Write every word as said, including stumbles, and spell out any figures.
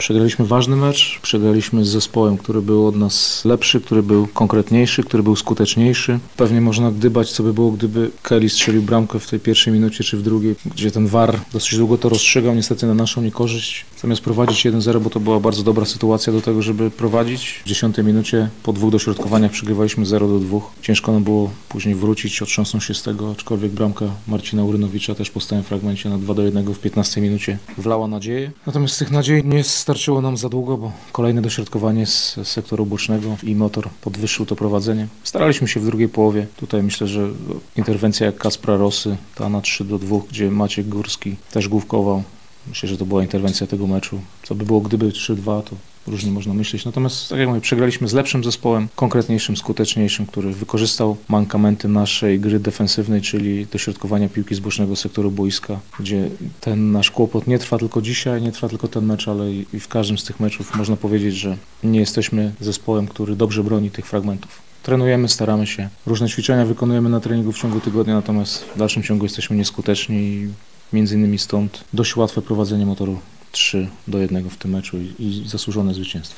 Przegraliśmy ważny mecz, przegraliśmy z zespołem, który był od nas lepszy, który był konkretniejszy, który był skuteczniejszy. Pewnie można gdybać, co by było, gdyby Kelly strzelił bramkę w tej pierwszej minucie czy w drugiej, gdzie ten V A R dosyć długo to rozstrzygał, niestety na naszą niekorzyść. Zamiast prowadzić jeden zero, bo to była bardzo dobra sytuacja do tego, żeby prowadzić. W dziesiątej minucie po dwóch dośrodkowaniach przegrywaliśmy zero do dwóch. Ciężko nam było później wrócić, otrząsnąć się z tego, aczkolwiek bramka Marcina Urynowicza też po stałym fragmencie na dwa do jednego w piętnastej minucie wlała nadzieję. Natomiast tych nadziei nie starczyło nam za długo, bo kolejne dośrodkowanie z sektoru bocznego i Motor podwyższył to prowadzenie. Staraliśmy się w drugiej połowie. Tutaj myślę, że interwencja jak Kaspra Rosy, ta na trzy do dwóch, gdzie Maciek Górski też główkował. Myślę, że to była interwencja tego meczu. Co by było, gdyby trzy dwa, to różnie można myśleć. Natomiast, tak jak mówię, przegraliśmy z lepszym zespołem, konkretniejszym, skuteczniejszym, który wykorzystał mankamenty naszej gry defensywnej, czyli dośrodkowania piłki z bocznego sektoru boiska, gdzie ten nasz kłopot nie trwa tylko dzisiaj, nie trwa tylko ten mecz, ale i w każdym z tych meczów można powiedzieć, że nie jesteśmy zespołem, który dobrze broni tych fragmentów. Trenujemy, staramy się. Różne ćwiczenia wykonujemy na treningu w ciągu tygodnia, natomiast w dalszym ciągu jesteśmy nieskuteczni i między innymi stąd dość łatwe prowadzenie Motoru trzy do jednego w tym meczu i, i zasłużone zwycięstwo.